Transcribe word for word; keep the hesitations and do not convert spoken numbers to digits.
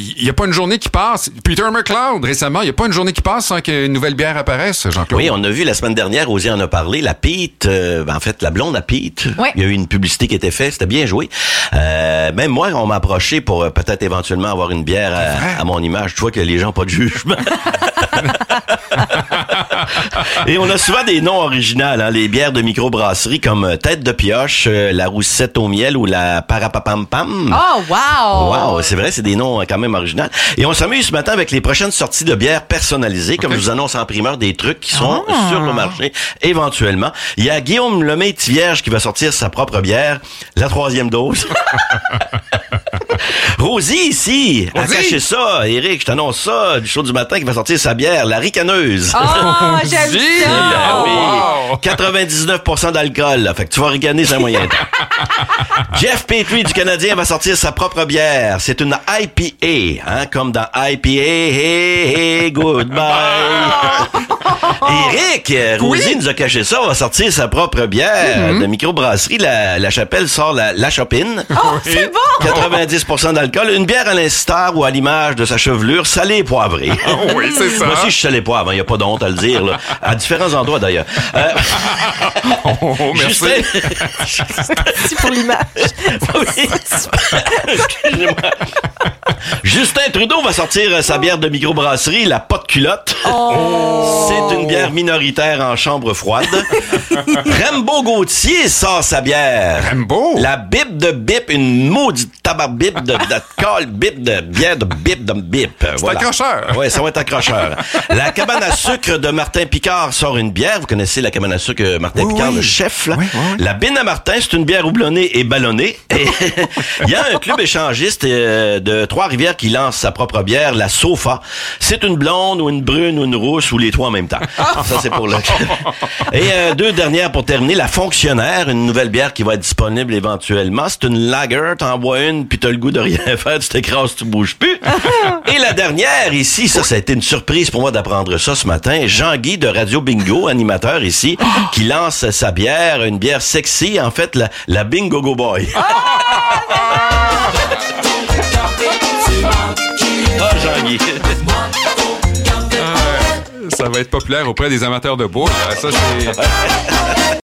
il n'y a pas une journée qui passe. Peter McLeod, récemment, il n'y a pas une journée qui passe sans qu'une nouvelle bière apparaisse, Jean-Claude. Oui, on a vu la semaine dernière, Ozzy en a parlé, la Pete, euh, en fait, la blonde à Pete. Oui. Il y a eu une publicité qui était faite, c'était bien joué. Euh, même moi, on m'a approché pour euh, peut-être éventuellement avoir une bière à, à mon image. Tu vois que les gens n'ont pas de jugement. Et on a souvent des noms originaux, hein, les bières de microbrasserie comme euh, Tête de pioche, euh, la Roussette au miel ou la Parapapam-pam. Oh, wow! Wow, c'est vrai, c'est des noms quand même originaux. Et on s'amuse ce matin avec les prochaines sorties de bières personnalisées, comme Okay. je vous annonce en primeur des trucs qui sont Ah. sur le marché éventuellement. Il y a Guillaume Lemay-Tivierge qui va sortir sa propre bière, la troisième dose. Rosie ici, a Rosie. caché ça. Eric, je t'annonce ça, du show du matin qui va sortir sa bière, la ricaneuse. Oh, j'aime Dis, ça! Ben oui. Wow. quatre-vingt-dix-neuf pour cent d'alcool. Là. Fait que tu vas ricaner, c'est un moyen temps. Jeff Petrie du Canadien va sortir sa propre bière. C'est une I P A, hein, comme dans I P A, hey, hey, goodbye. Eric, euh, Rosie Oui. nous a caché ça, va sortir sa propre bière de microbrasserie. La, la Chapelle sort la, la Chopine. Oh, c'est bon! quatre-vingt-dix pour cent d'alcool. Une bière à l'instar ou à l'image de sa chevelure, salée et poivrée. oui, c'est ça. Moi aussi, je suis salé poivre, il n'y a pas de honte à le dire, là. À différents endroits, d'ailleurs. Euh, Oh, merci. Justin... Merci pour l'image. Oui. Excusez-moi. Justin Trudeau va sortir euh, sa bière de microbrasserie, la Pas de culotte. Oh. C'est une bière minoritaire en chambre froide. Rimbaud Gauthier sort sa bière. Rimbaud? La bip de bip, une maudite tabac bip de, de colle bip de bière de bip de bip. C'est accrocheur. Ouais, ça va être accrocheur. La cabane à sucre de Martin Picard sort une bière. Vous connaissez la cabane à sucre de Martin Oui, Picard, oui. le chef, là. Oui, oui, oui. La Bine à Martin, c'est une bière houblonnée et ballonnée. Et il y a un club échangiste euh, de Trois-Rivières qui lance sa propre bière, la Sofa. C'est une blonde ou une brune ou une rousse ou les trois en même temps. Ça, c'est pour le... Et euh, deux dernières pour terminer. La Fonctionnaire, une nouvelle bière qui va être disponible éventuellement. C'est une lager, t'en bois une, puis t'as le goût de rien faire, tu t'écrases, tu bouges plus. Et la dernière ici, ça, ça a été une surprise pour moi d'apprendre ça ce matin. Jean-Guy de Radio Bingo, animateur ici, qui lance sa bière, une bière sexy, en fait, la, la Bingo Go Boy. Ah, Jean-Guy. Ça va être populaire auprès des amateurs de bois. Ça, c'est...